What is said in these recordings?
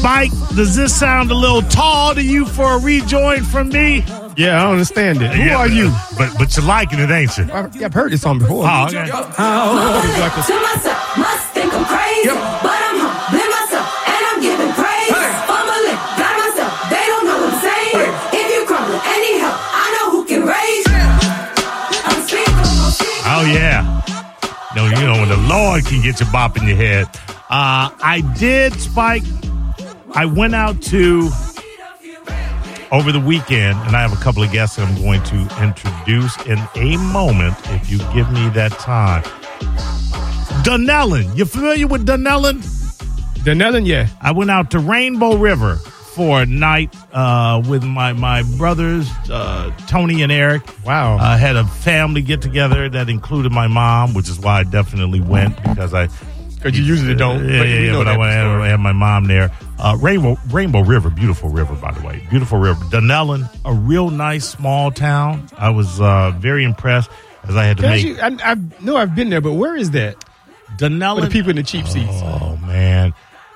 Spike, does this sound a little tall to you for a rejoin from me? Yeah, I don't understand it. Who are you? But you're liking it, ain't you? I've heard this song before. Oh, okay. To myself, must think I'm crazy, but I'm humbling myself and I'm giving praise. Fumbling, got myself, they don't know what I'm saying. If you crumble, any help, I know who can raise you. I'm speaking. Oh, yeah. No, you know, when the Lord can get you bopping your head. I did, Spike. I went out to, over the weekend, and I have a couple of guests I'm going to introduce in a moment, if you give me that time. Dunellen. You familiar with Dunellen? Dunellen, yeah. I went out to Rainbow River for a night with my brothers, Tony and Eric. Wow. I had a family get-together that included my mom, which is why I definitely went, because you usually don't. But I had my mom there. Rainbow River, beautiful river, by the way. Beautiful river. Dunellen, a real nice small town. I was very impressed as I had to make. I know I've been there, but where is that? Dunellen. For the people in the cheap seats. Oh, man.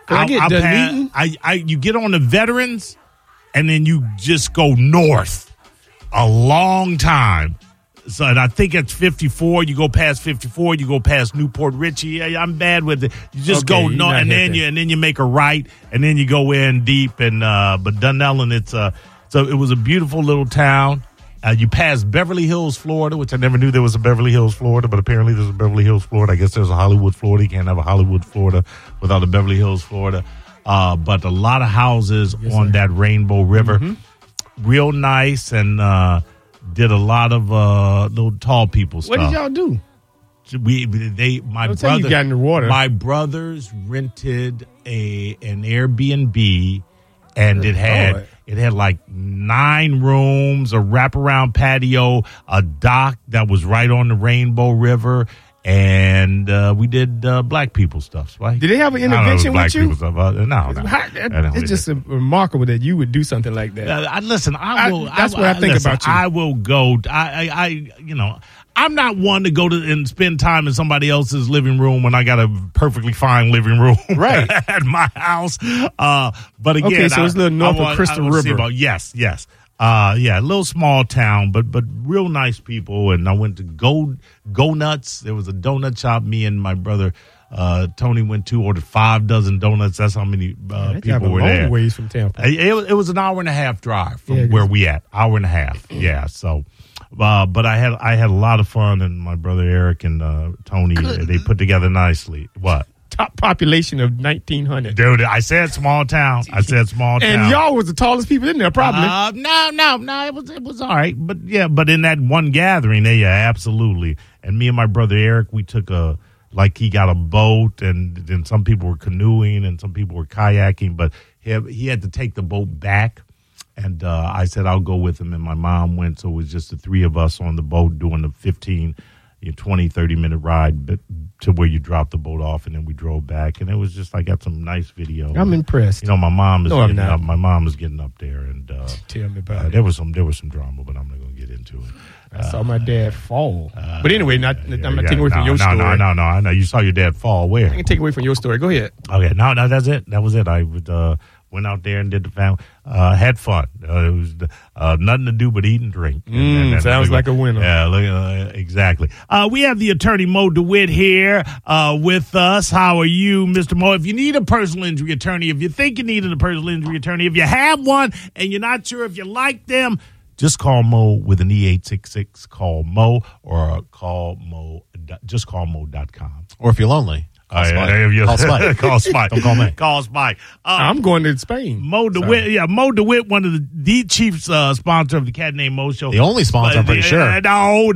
You get on the Veterans, and then you just go north a long time. So, and I think it's 54. You go past 54. You go past Newport Richie. I'm bad with it. You just go north, and then you make a right, and then you go in deep. And but Dunellen, it was a beautiful little town. You pass Beverly Hills, Florida, which I never knew there was a Beverly Hills, Florida, but apparently there's a Beverly Hills, Florida. I guess there's a Hollywood, Florida. You can't have a Hollywood, Florida without a Beverly Hills, Florida. But a lot of houses on that Rainbow River. Mm-hmm. Real nice, and did a lot of little tall people stuff. What did y'all do? You got in the water. My brothers rented an Airbnb, and it had like 9 rooms, a wraparound patio, a dock that was right on the Rainbow River, and we did black people stuff. Right? Did they have an intervention with you? No. It's just remarkable that you would do something like that. Listen, I will. That's what I think about you. I will go. I'm not one to go and spend time in somebody else's living room when I got a perfectly fine living room right at my house. But again, okay, so it's a little north of Crystal River. Yes. A little small town, but real nice people. And I went to Go Nuts. There was a donut shop. Me and my brother Tony went to, ordered 5 dozen donuts. That's how many people were there. Long ways from Tampa. It was an hour and a half drive from where we at. Hour and a half. Yeah. So. But I had a lot of fun, and my brother Eric and Tony, they put together nicely. What? Top population of 1,900. Dude, I said small town. And y'all was the tallest people in there, probably. No, it was all right. But but in that one gathering, absolutely. And me and my brother Eric, we took he got a boat, and then some people were canoeing and some people were kayaking, but he had to take the boat back. And I said, I'll go with him. And my mom went. So it was just the 3 of us on the boat doing the 15, 20, 30-minute ride to where you drop the boat off. And then we drove back. And it was just, I got some nice video. I'm impressed. My mom is getting up. My mom is getting up there. And tell me about it. There was some drama, but I'm not going to get into it. I saw my dad fall. But anyway, I'm not taking away from your story. No, I know. You saw your dad fall where? I can take away from your story. Go ahead. Okay, no, that's it. That was it. I would... went out there and did the family. Had fun. It was nothing to do but eat and drink. And sounds like a winner. Yeah, exactly. We have the attorney Mo DeWitt here with us. How are you, Mr. Mo? If you need a personal injury attorney, if you think you needed a personal injury attorney, if you have one and you're not sure if you like them, just call Mo with an E866. Call Mo or just call Mo.com. Or if you're lonely. Call Spike. Call Spike. Don't call me. Call Spike. I'm going to Spain. Mo DeWitt. Mo DeWitt, one of the chief sponsor of the Cat Named Mo Show. The only sponsor, I'm pretty sure. No.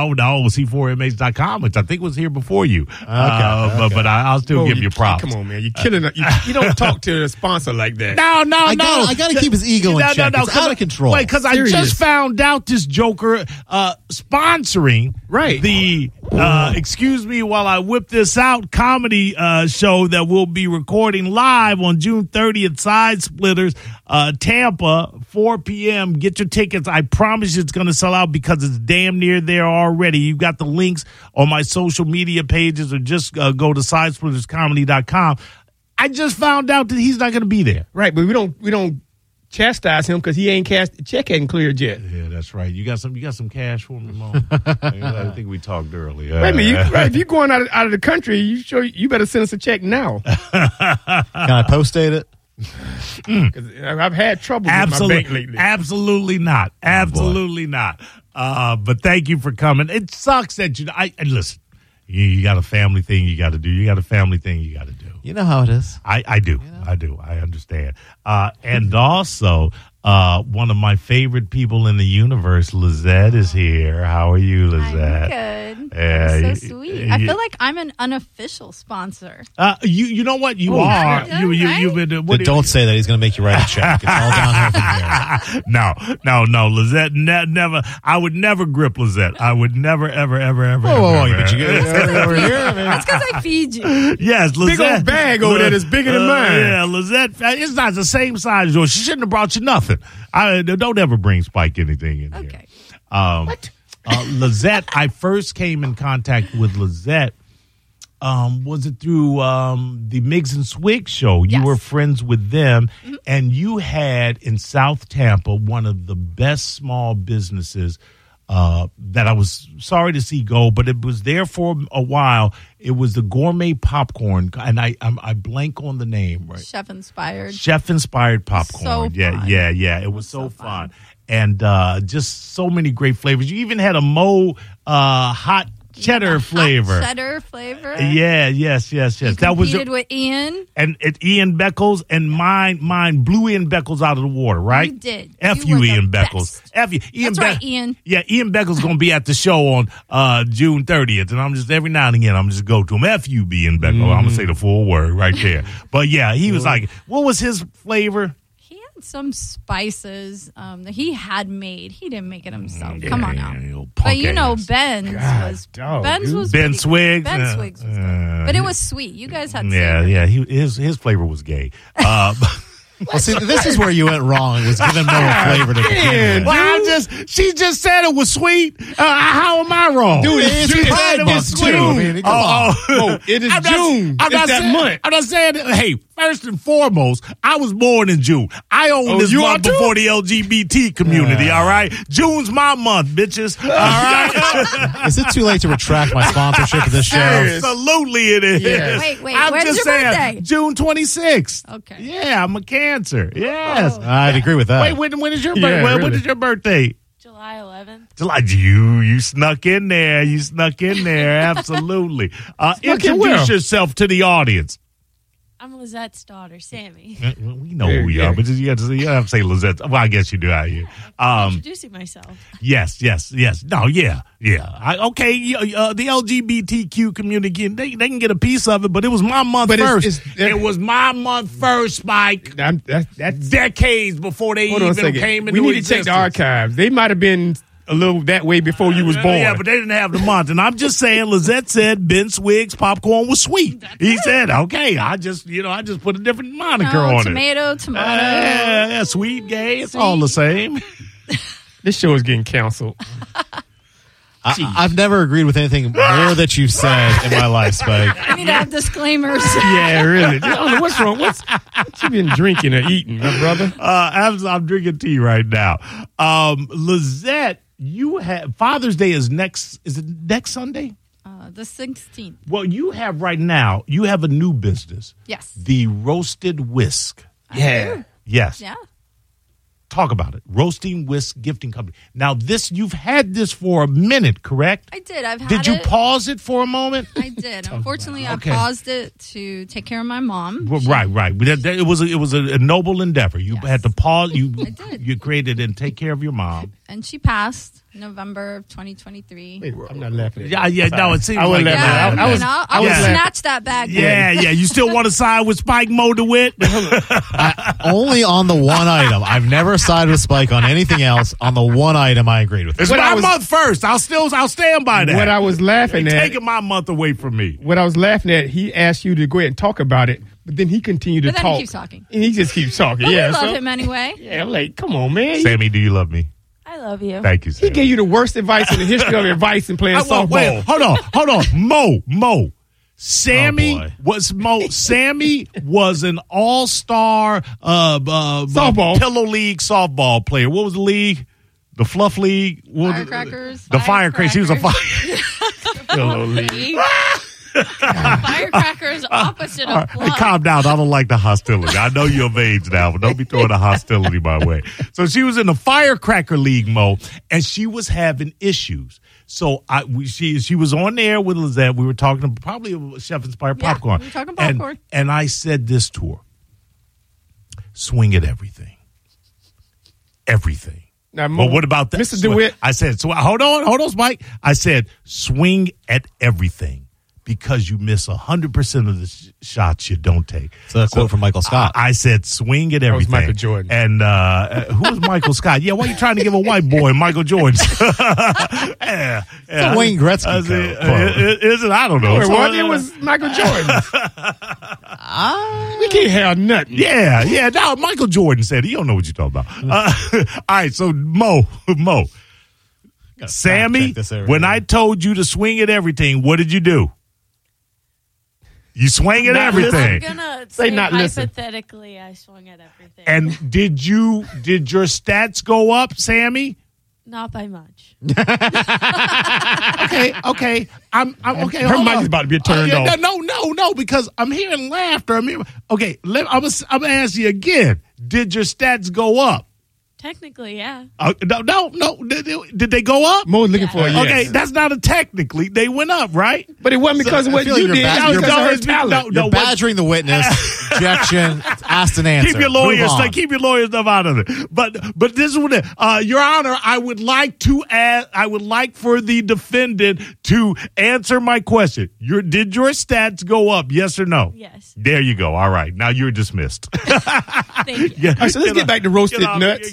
C4MH.com, which I think was here before you. Okay. But I'll still give you props. Come on, man. You're killing it. You don't talk to a sponsor like that. No. I got to keep his ego in check. It's out of control. Wait, because I just found out this joker sponsoring the, excuse me while I whip this out, comedy show that we'll be recording live on June 30th, Side Splitters, Tampa, 4 p.m. Get your tickets. I promise you it's going to sell out because it's damn near there already. You've got the links on my social media pages, or just go to sidesplitterscomedy.com. I just found out that he's not going to be there. Right, but we don't chastise him because he ain't the check ain't cleared yet. Yeah, that's right. You got some cash for me, Mo? I think we talked earlier. Wait a minute, if you're going out of the country, you better send us a check now. Can I post-date it? Because I've had trouble with my bank lately. Absolutely not. Absolutely not. But thank you for coming. It sucks that and listen, you got a family thing you got to do. You got a family thing you got to do. You know how it is. I do. You know? I do. I understand. And also, one of my favorite people in the universe, Lizette, is here. How are you, Lizette? I'm good. So sweet. I feel like I'm an unofficial sponsor. You know what? You are. You've been. Don't say that. He's going to make you write a check. It's all downhill from here. No. Lizette, never. I would never grip Lizette. I would never, ever. But you get over here. That's because I feed you. Yes, Lizette. Big old bag over there that's bigger than mine. Yeah, Lizette. It's not the same size as yours. She shouldn't have brought you nothing. Don't ever bring Spike anything in here. Okay. What? Lizette, I first came in contact with Lizette. Was it through the Miggs and Swig show? You were friends with them, and you had in South Tampa one of the best small businesses that I was sorry to see go, but it was there for a while. It was the gourmet popcorn, and I blank on the name. Right, Chef inspired popcorn. So Yeah. It was so fun, and just so many great flavors. You even had a Mo hot cheddar flavor. Cheddar flavor. Yeah, yes. You That was competed with Ian. And Ian Beckles, and mine blew Ian Beckles out of the water, right? You did. F you, Ian Beckles. Best. F you. That's right, Ian. Yeah, Ian Beckles going to be at the show on June 30th, and I'm just every now and again I'm just go to him. F you, Ian Beckles. I'm gonna say the full word right there. But yeah, he was like, what was his flavor? Some spices that he had made. He didn't make it himself. Yeah, Come on now. But you know, Ben's was Ben Swiggs. Ben Swiggs was good. But it was sweet. You guys had his flavor was gay. Well, see, this is where you went wrong. It was giving Mo a flavor to begin with. Well, she just said it was sweet. How am I wrong? Dude, it's Pride Month June. too. I mean, it is June. It's that month. I'm not saying that, hey, first and foremost, I was born in June. I own this month before the LGBT community, all right? June's my month, bitches, all right? Is it too late to retract my sponsorship of this show? Absolutely it is. Yes. Wait, I'm when's just your saying, birthday? June 26th. Okay. Yeah, I'm a Cancer. Yes. I'd agree with that. Wait, when is your birthday? really. When is your birthday? July 11th. July. You snuck in there. Absolutely. Introduce yourself to the audience. I'm Lizette's daughter, Sammy. We know who you are, but you have to say Lizette. Well, I guess you do. Introducing myself. Yes. No, yeah. The LGBTQ community, they can get a piece of it, but it was my month first. It was my month first, Spike. That's decades before they even came into We need existence. to check the archives. They might have been a little that way before you was born. Yeah, but they didn't have the month. And I'm just saying, Lizette said Ben Swiggs popcorn was sweet. He said, okay, I just put a different moniker on tomato. it. Yeah, sweet, gay, it's all the same. This show is getting canceled. I've never agreed with anything more that you've said in my life, Spike. I need to have disclaimers. Yeah, really. I don't know what's wrong. What you been drinking or eating, my brother? I'm drinking tea right now. Lizette, you have Father's Day is it next Sunday? The 16th. Well, you have right now, you have a new business. Yes. The Roasted Whisk. Yeah. Yes. Yeah. Talk about it. Roasting Whisk Gifting Company. Now, you've had this for a minute, correct? I did. I've had Did you pause it for a moment? I did. Unfortunately, I paused it to take care of my mom. Right. It was a noble endeavor. You had to pause. I did. You created and take care of your mom. And she passed November of 2023. Wait, I'm not laughing at you. Yeah. No, it seems I like wouldn't laugh at you. I would snatch that bag. Yeah. You still want to side with Spike Mo DeWitt? Only on the one item. I've never sided with Spike on anything else. On the one item, I agreed with. It's my month first. I'll stand by that. What I was laughing at, taking my month away from me. What I was laughing at, he asked you to go ahead and talk about it, but then he continued to talk. He keeps talking. And he just keeps talking. But yeah, we love him anyway. Yeah, I'm like, come on, man. Sammy, do you love me? I love you. Thank you, Sammy. He gave you the worst advice in the history of advice in playing softball. Wait, hold on. Mo. Sammy Sammy was an all-star Softball. Pillow League softball player. What was the league? The Fluff League? Firecrackers. The Firecrackers. She was a fire. Pillow League. Firecrackers opposite of Hey, calm down. I don't like the hostility. I know you're of age now, but don't be throwing the hostility my way. So she was in the Firecracker League, Mo, and she was having issues. So she was on there with Lizette. We were talking probably Chef Inspired Popcorn. we were talking popcorn. And I said this to her. Swing at everything. Everything. Now, Mo, Well, what about that? Mr. DeWitt? I said, so hold on, Mike. I said, swing at everything because you miss 100% of the shots you don't take. So that's a quote from Michael Scott. I said, swing at was everything. Michael Jordan. And who was Michael Scott? Yeah, why are you trying to give a white boy Michael Jordan? yeah. a Wayne Gretzky quote. Is it? I don't know. Wait, what? It was Michael Jordan. We can't have nothing. Yeah. Now Michael Jordan said it. You don't know what you're talking about. All right, so Mo. Sammy, check this every when day. I told you to swing at everything, what did you do? You swing at Not everything. I'm gonna Say say not listen. hypothetically, I swung at everything. And did your stats go up, Sammy? Not by much. Okay. I'm okay. Her hold mic on. is about to be turned off. No, because I'm hearing laughter. Okay, I'm gonna ask you again. Did your stats go up? Technically, yeah. No. Did they go up? Mo was looking for a yes. Okay, that's not a technically. They went up, right? But it wasn't because of what I feel you like did. you're That was back- because of her you're- talent. no, You're badgering the witness. Objection. Asked and answered. Keep your lawyer stuff out of it. But this is what Your Honor, I would like for the defendant to answer my question. Did your stats go up? Yes or no? Yes. There you go. All right. Now you're dismissed. Thank you. All right, so let's get back to roasted nuts.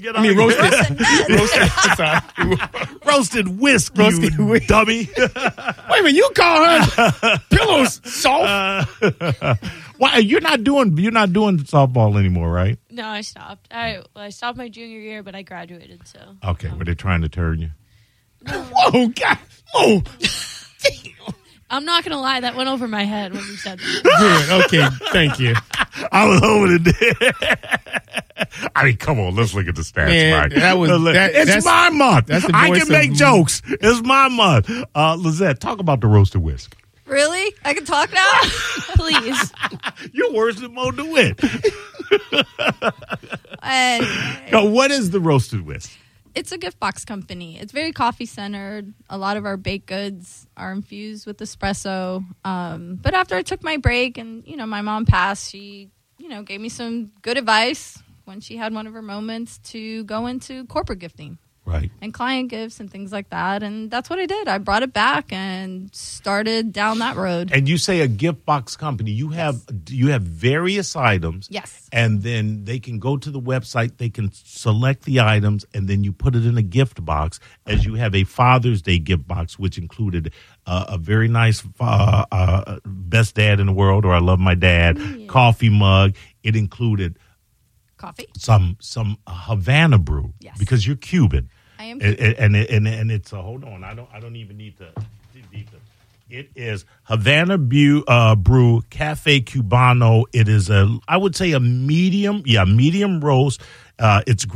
Roasted whisk, Roasted you whisk. dummy. Wait a minute, you call her pillows soft? Why you're not doing softball anymore, right? No, I stopped. I stopped my junior year, but I graduated. So Okay, were they trying to turn you? Whoa, God. Oh, I'm not gonna lie, that went over my head when you said that. good. Okay, thank you. I was hoping it did. I mean, come on, let's look at the stats, Man, Mike. that's It's my month. that's the I voice can make of- jokes. It's my month. Lizette, talk about the roasted whisk. Really? I can talk now? Please. You're worse than Mo DeWitt. Anyway, Now, what is the roasted whisk? it's a gift box company. It's very coffee centered. A lot of our baked goods are infused with espresso. But after I took my break and, my mom passed, she, gave me some good advice when she had one of her moments to go into corporate gifting Right. and client gifts and things like that. And that's what I did. I brought it back and started down that road. And you say a gift box company. You have various items. Yes. And then they can go to the website, they can select the items, and then you put it in a gift box. As you have a Father's Day gift box, which included a very nice best dad in the world, or I love my dad, coffee mug. It included Coffee? some Havana brew. Yes. Because you're Cuban. I am. And it's hold on. I don't even need to. It is Havana brew Cafe Cubano. It is I would say a medium roast. It's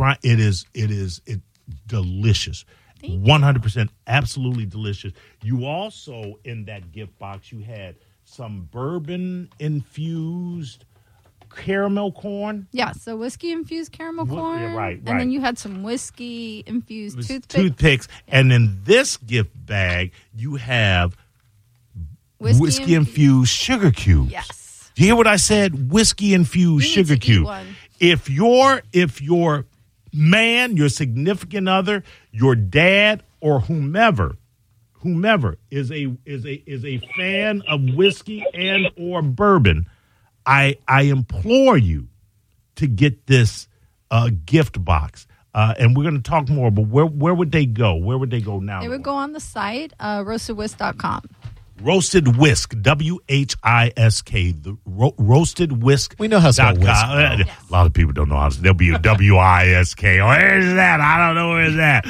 delicious. 100% absolutely delicious. You also in that gift box you had some bourbon infused caramel corn. Yeah, so whiskey infused caramel corn. yeah, right. And then you had some whiskey infused Toothpicks. And in this gift bag, you have whiskey infused sugar cubes. Yes. Do you hear what I said? Whiskey infused You need sugar to eat cube. one. If your man, your significant other, your dad, or whomever is a fan of whiskey and or bourbon, I implore you to get this gift box. And we're going to talk more, but where would they go? Where would they go now? They would go on the site, roastedwhisk.com. Roasted Whisk, WHISK, the Roasted Whisk. We know how to spell whisk. A lot of people don't know how to. There'll be a WISK. Where's that? I don't know where's that.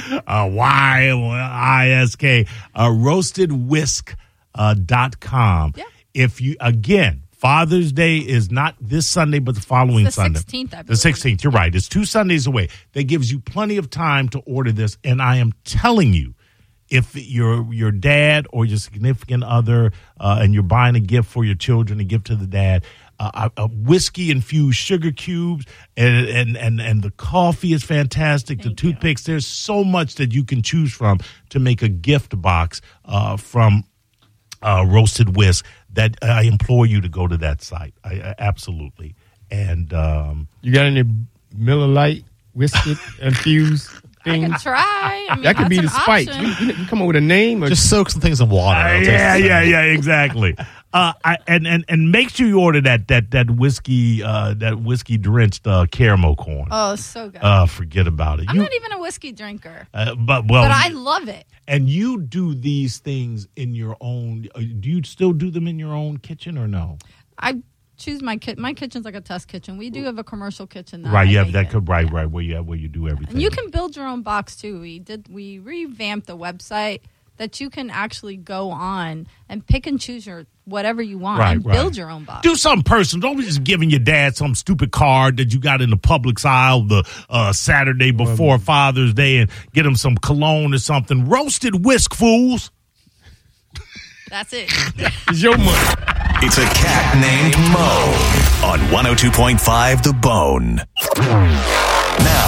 YISK. Roastedwhisk.com. Yeah. if you, again, Father's Day is not this Sunday, but the following It's the Sunday. 16th, I The believe. 16th, you're right. It's 2 Sundays away. That gives you plenty of time to order this. And I am telling you, if your dad or your significant other and you're buying a gift for your children, a gift to the dad, a whiskey-infused sugar cubes, and the coffee is fantastic, the toothpicks, there's so much that you can choose from to make a gift box from Roasted Whisk that I implore you to go to that site. I absolutely. And You got any Miller Lite whiskey infused I things? could try. I mean, That could be the that's an spice. option. You come up with a name or Just soak some things in water. It'll taste the same. yeah, exactly. And make sure you order that whiskey drenched caramel corn. Oh, so good. Forget about it. I'm not even a whiskey drinker, but I love it. and you do these things in your own. Do you still do them in your own kitchen or no? I choose my kitchen. My kitchen's like a test kitchen. We do have a commercial kitchen. That Right, I you have make that. in. Could, right, where you do everything. And you can build your own box too. We revamped the website that you can actually go on and pick and choose whatever you want and build your own box. Do something personal. Don't be just giving your dad some stupid card that you got in the Publix aisle the Saturday before Father's Day and get him some cologne or something. Roasted Whisk, fools. That's it. it's your money. It's a cat named Mo on 102.5 The Bone. Now,